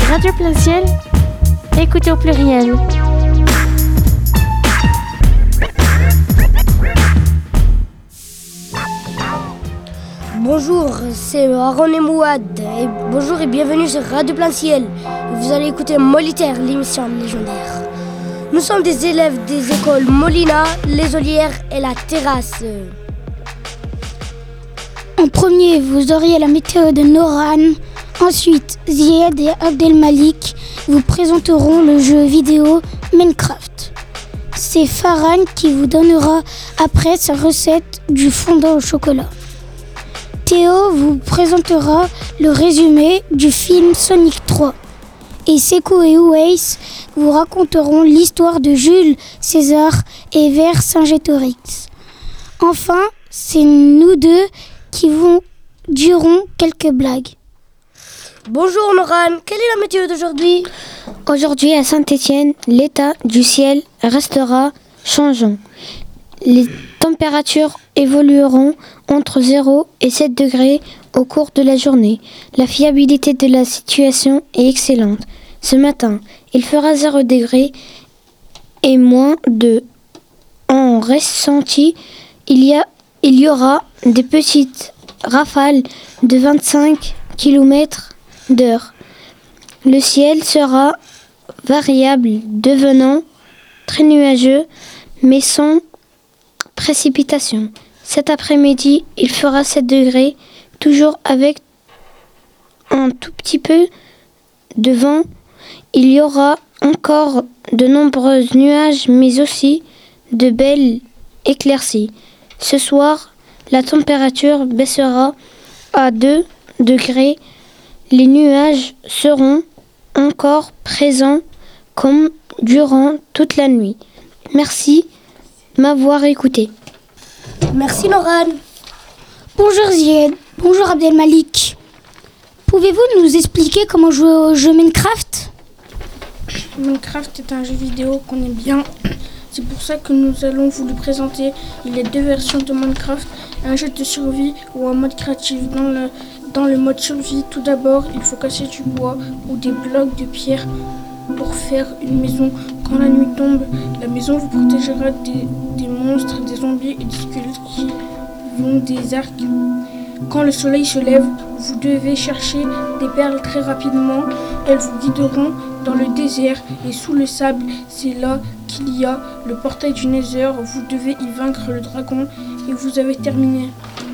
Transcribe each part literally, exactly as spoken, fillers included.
Radio Plein Ciel, écoutez au pluriel. Bonjour, c'est Aaron et Mouad. Et bonjour et bienvenue sur Radio Plein Ciel. Vous allez écouter Molitaire, l'émission légendaire. Nous sommes des élèves des écoles Molina, Les Olières et La Terrasse. En premier, vous auriez la météo de Noran. Ensuite, Zied et Abdelmalik vous présenteront le jeu vidéo Minecraft. C'est Farhan qui vous donnera après sa recette du fondant au chocolat. Théo vous présentera le résumé du film Sonic trois. Et Sekou et Ouays vous raconteront l'histoire de Jules César et Vercingétorix. Enfin, c'est nous deux qui vous diront quelques blagues. Bonjour Noran, quelle est la météo d'aujourd'hui ? Aujourd'hui à Saint-Étienne, l'état du ciel restera changeant. Les températures évolueront entre zéro et sept degrés au cours de la journée. La fiabilité de la situation est excellente. Ce matin, il fera zéro degré et moins de en ressenti. Il y, a, il y aura des petites rafales de vingt-cinq kilomètres d'heure. Le ciel sera variable, devenant très nuageux, mais sans précipitation. Cet après-midi, il fera sept degrés, toujours avec un tout petit peu de vent. Il y aura encore de nombreux nuages, mais aussi de belles éclaircies. Ce soir, la température baissera à deux degrés. Les nuages seront encore présents comme durant toute la nuit. Merci de m'avoir écouté. Merci Noran. Bonjour Zied, bonjour Abdelmalik. Pouvez-vous nous expliquer comment jouer au jeu Minecraft ? Minecraft est un jeu vidéo qu'on aime bien. C'est pour ça que nous allons vous le présenter. Il y a deux versions de Minecraft, un jeu de survie ou un mode créatif. Dans le, dans le mode survie, tout d'abord, il faut casser du bois ou des blocs de pierre pour faire une maison. Quand la nuit tombe, la maison vous protégera des, des monstres, des zombies et des squelettes qui vont des arcs. Quand le soleil se lève, vous devez chercher des perles très rapidement. Elles vous guideront dans le désert et sous le sable. C'est là qu'il y a le portail du Nether. Vous devez y vaincre le dragon et vous avez terminé.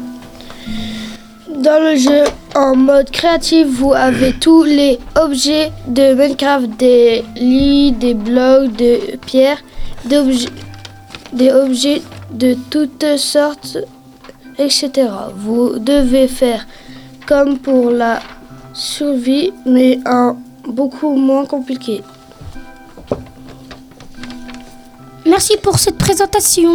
Dans le jeu en mode créatif, vous avez tous les objets de Minecraft, des lits, des blocs de pierre, des objets, des objets de toutes sortes, et cetera. Vous devez faire comme pour la survie, mais en beaucoup moins compliqué. Merci pour cette présentation.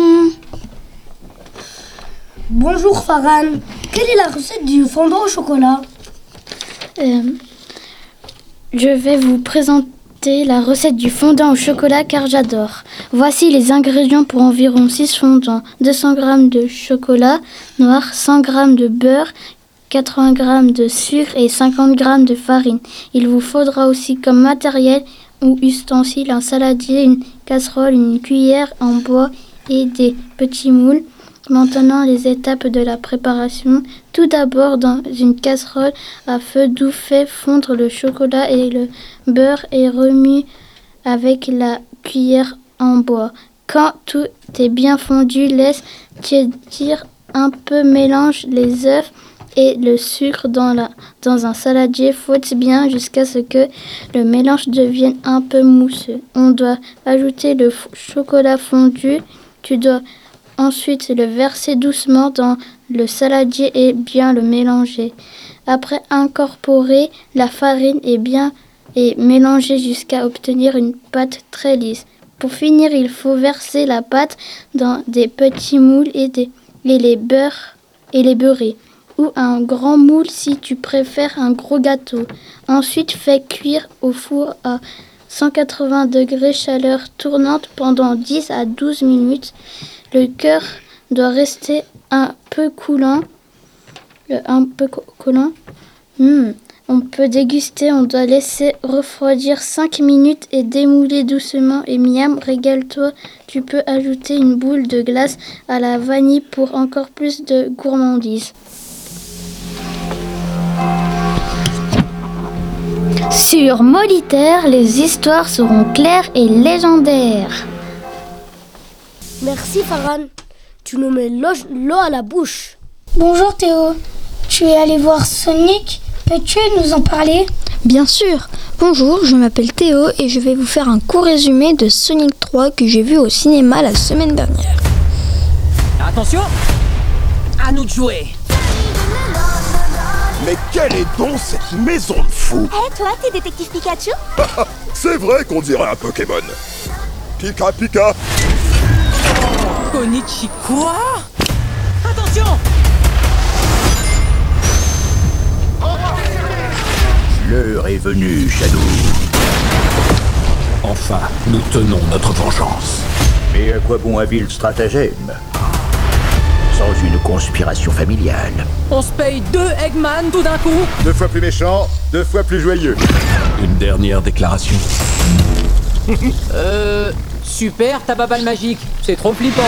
Bonjour Farhan, quelle est la recette du fondant au chocolat ? euh, Je vais vous présenter la recette du fondant au chocolat car j'adore. Voici les ingrédients pour environ six fondants. deux cents grammes de chocolat noir, cent grammes de beurre, quatre-vingts grammes de sucre et cinquante grammes de farine. Il vous faudra aussi comme matériel ou ustensile un saladier, une casserole, une cuillère en bois et des petits moules. Maintenant, les étapes de la préparation. Tout d'abord, dans une casserole à feu doux, fait fondre le chocolat et le beurre et remue avec la cuillère en bois. Quand tout est bien fondu, laisse tiédir un peu, mélange les œufs et le sucre dans, la, dans un saladier, fouette bien jusqu'à ce que le mélange devienne un peu mousseux. On doit ajouter le f- chocolat fondu. Tu dois ensuite le verser doucement dans le saladier et bien le mélanger. Après, incorporer la farine et bien et mélanger jusqu'à obtenir une pâte très lisse. Pour finir, il faut verser la pâte dans des petits moules et, des, et les beurres et les beurrer. Ou un grand moule si tu préfères un gros gâteau. Ensuite, fais cuire au four à cent quatre-vingts degrés chaleur tournante pendant dix à douze minutes. Le cœur doit rester un peu coulant. Un peu coulant. Mmh. On peut déguster, on doit laisser refroidir cinq minutes et démouler doucement et miam, régale-toi. Tu peux ajouter une boule de glace à la vanille pour encore plus de gourmandise. Sur Molitaire, les histoires seront claires et légendaires. Merci Farhan, tu nous mets l'eau, l'eau à la bouche. Bonjour Théo, tu es allé voir Sonic, peux-tu nous en parler ? Bien sûr. Bonjour, je m'appelle Théo et je vais vous faire un court résumé de Sonic trois que j'ai vu au cinéma la semaine dernière. Attention, à nous de jouer. Mais quelle est donc cette maison de fou? Eh hey, toi, t'es détective Pikachu? C'est vrai qu'on dirait un Pokémon. Pika Pika. Konichi quoi? Attention! L'heure est venue, Shadow. Enfin, nous tenons notre vengeance. Mais à quoi bon un vil stratagème sans une conspiration familiale? On se paye deux Eggman tout d'un coup? Deux fois plus méchant, deux fois plus joyeux. Une dernière déclaration. euh... Super, ta baballe magique. C'est trop flippant.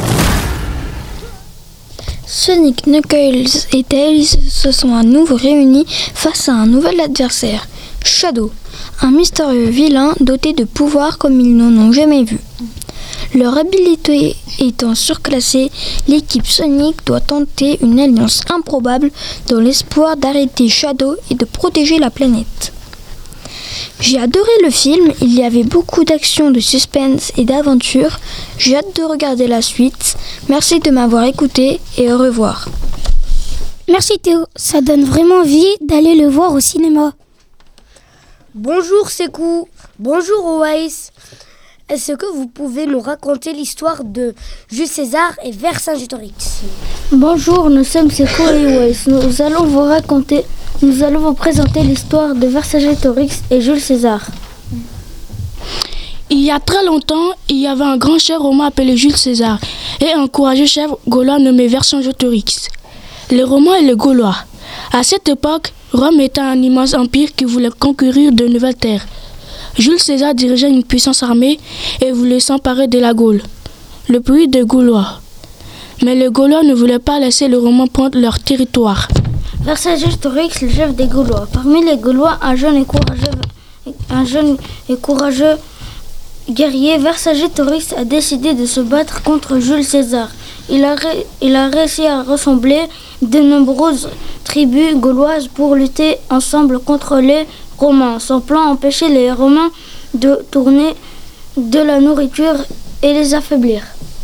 Sonic, Knuckles et Tails se sont à nouveau réunis face à un nouvel adversaire, Shadow, un mystérieux vilain doté de pouvoirs comme ils n'en ont jamais vu. Leur habileté étant surclassée, l'équipe Sonic doit tenter une alliance improbable dans l'espoir d'arrêter Shadow et de protéger la planète. J'ai adoré le film, il y avait beaucoup d'action, de suspense et d'aventure. J'ai hâte de regarder la suite. Merci de m'avoir écouté et au revoir. Merci Théo, ça donne vraiment envie d'aller le voir au cinéma. Bonjour Sekou, bonjour Oaïs. Est-ce que vous pouvez nous raconter l'histoire de Jules César et Vercingétorix? Bonjour, nous sommes Sekou et Oaïs. Nous allons vous raconter, nous allons vous présenter l'histoire de Vercingétorix et Jules César. Il y a très longtemps, il y avait un grand chef romain appelé Jules César et un courageux chef gaulois nommé Vercingétorix. Les Romains et les Gaulois. À cette époque, Rome était un immense empire qui voulait conquérir de nouvelles terres. Jules César dirigeait une puissante armée et voulait s'emparer de la Gaule, le pays des Gaulois. Mais les Gaulois ne voulaient pas laisser les Romains prendre leur territoire. Vercingétorix, le chef des Gaulois. Parmi les Gaulois, un jeune et courageux, un jeune et courageux guerrier, Vercingétorix a décidé de se battre contre Jules César. Il a, ré, il a réussi à rassembler de nombreuses tribus gauloises pour lutter ensemble contre les Romains. Son plan empêchait les Romains de tourner de la nourriture et les affaiblir.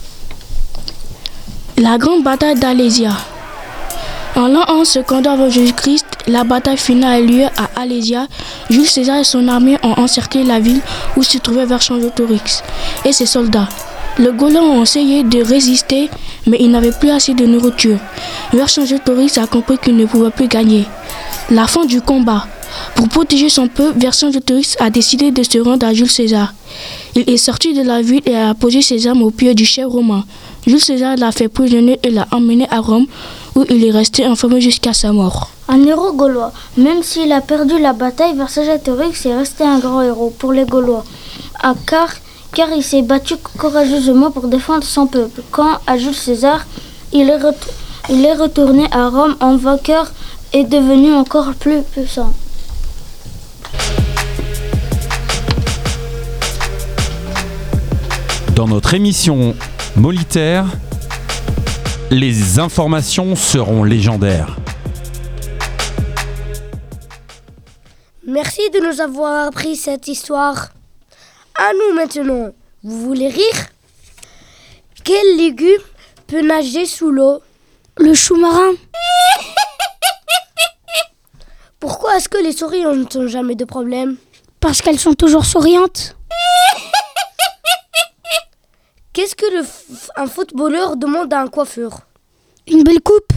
La grande bataille d'Alésia. En l'an un second avant Jésus-Christ, la bataille finale a lieu à Alésia. Jules César et son armée ont encerclé la ville où se trouvait Vercingétorix et ses soldats. Les Gaulois ont essayé de résister, mais ils n'avaient plus assez de nourriture. Vercingétorix a compris qu'il ne pouvait plus gagner. La fin du combat. Pour protéger son peuple, Vercingétorix a décidé de se rendre à Jules César. Il est sorti de la ville et a posé ses armes au pied du chef romain. Jules César l'a fait prisonnier et l'a emmené à Rome, où il est resté enfermé jusqu'à sa mort. Un héros gaulois. Même s'il a perdu la bataille, Vercingétorix est resté un grand héros pour les Gaulois. Ah, car, car il s'est battu courageusement pour défendre son peuple. Quant à Jules César, il est, ret- il est retourné à Rome en vainqueur et devenu encore plus puissant. Dans notre émission Molitaire, les informations seront légendaires. Merci de nous avoir appris cette histoire. À nous maintenant. Vous voulez rire? Quel légume peut nager sous l'eau? Le chou marin. Pourquoi est-ce que les souris n'ont jamais de problème? Parce qu'elles sont toujours souriantes. Qu'est-ce que le f- un footballeur demande à un coiffeur? Une belle coupe.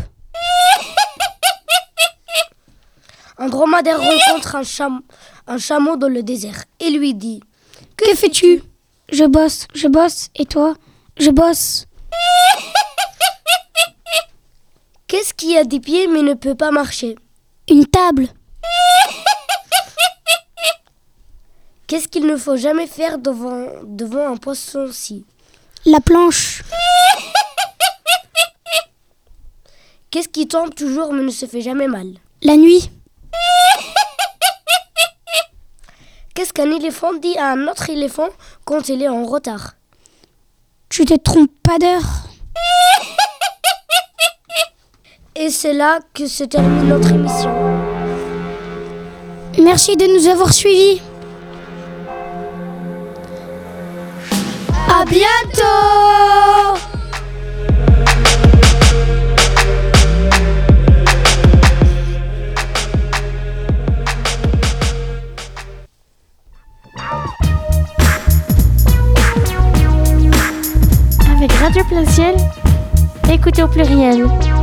Un dromadaire rencontre un, cham- un chameau dans le désert et lui dit: Que, que fais-tu? Je bosse, je bosse. Et toi? Je bosse. Qu'est-ce qui a des pieds mais ne peut pas marcher? Une table. Qu'est-ce qu'il ne faut jamais faire devant, devant un poisson-ci? La planche. Qu'est-ce qui tombe toujours mais ne se fait jamais mal? La nuit. Qu'est-ce qu'un éléphant dit à un autre éléphant quand il est en retard? Tu te trompes pas d'heure. Et c'est là que se termine notre émission. Merci de nous avoir suivis. À bientôt! Avec Radio Plein Ciel, écoutez au pluriel.